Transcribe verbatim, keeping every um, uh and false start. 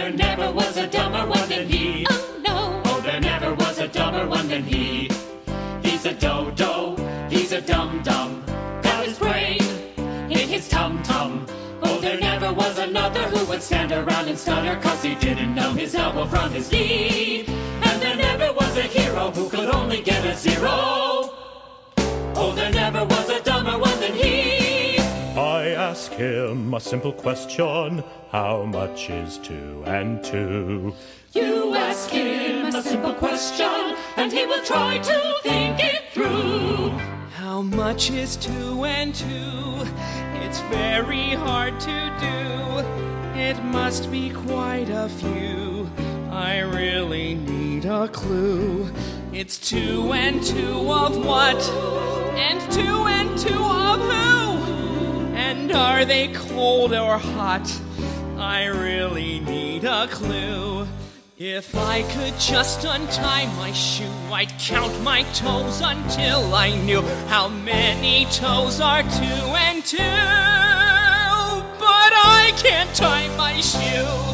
there never was a dumber one than he. Oh no. Oh, there never was a dumber one than he. He's a dodo, he's a dum-dum, got his brain in his tum-tum. Oh, there never was another who would stand around and stutter, cause he didn't know his elbow from his knee. And there never was a hero who could only get a zero. Oh, there never was a dumber one than he. I ask him a simple question, how much is two and two? You ask him a simple question, and he will try to think it through. How much is two and two? It's very hard to do. It must be quite a few. I really need a clue. It's two and two of what? And two and two of who? And are they cold or hot? I really need a clue. If I could just untie my shoe, I'd count my toes until I knew how many toes are two and two. But I can't tie my shoe.